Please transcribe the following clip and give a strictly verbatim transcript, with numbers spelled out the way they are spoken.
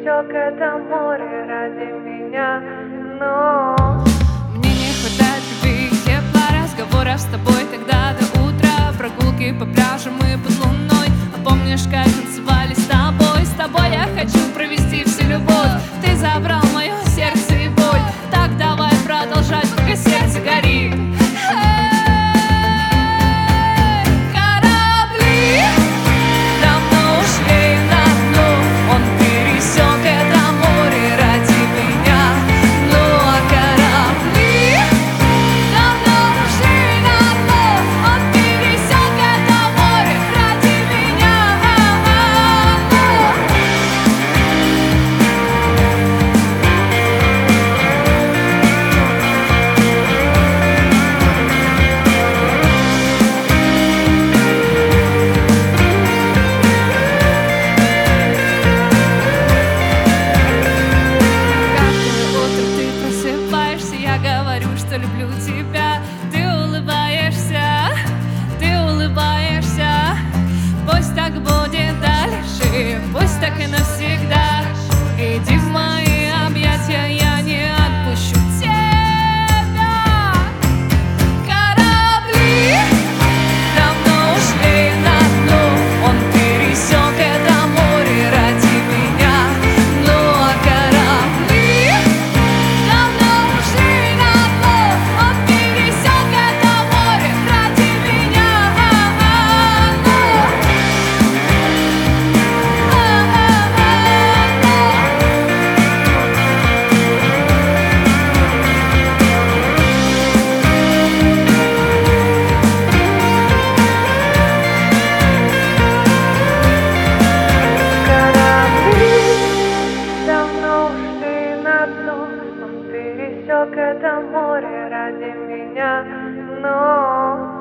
пересек это море ради меня, но мне не хватает любви, тепла, разговоров с тобой тогда до утра, прогулки по пляжам и под луной. А помнишь, как танцевали с тобой? С тобой я хочу провести всю любовь. Ты забрал мое сердце и боль, так давай продолжать, пока сердце горит. Что люблю тебя, ты улыбаешься, ты улыбаешься. Пусть так будет дальше, пусть так и навсегда. Иди в мои объятия, я не отпущу тебя. Корабли давно ушли на дно, он пересек это море ради меня. Ну а корабли давно ушли на пересек это море ради меня, но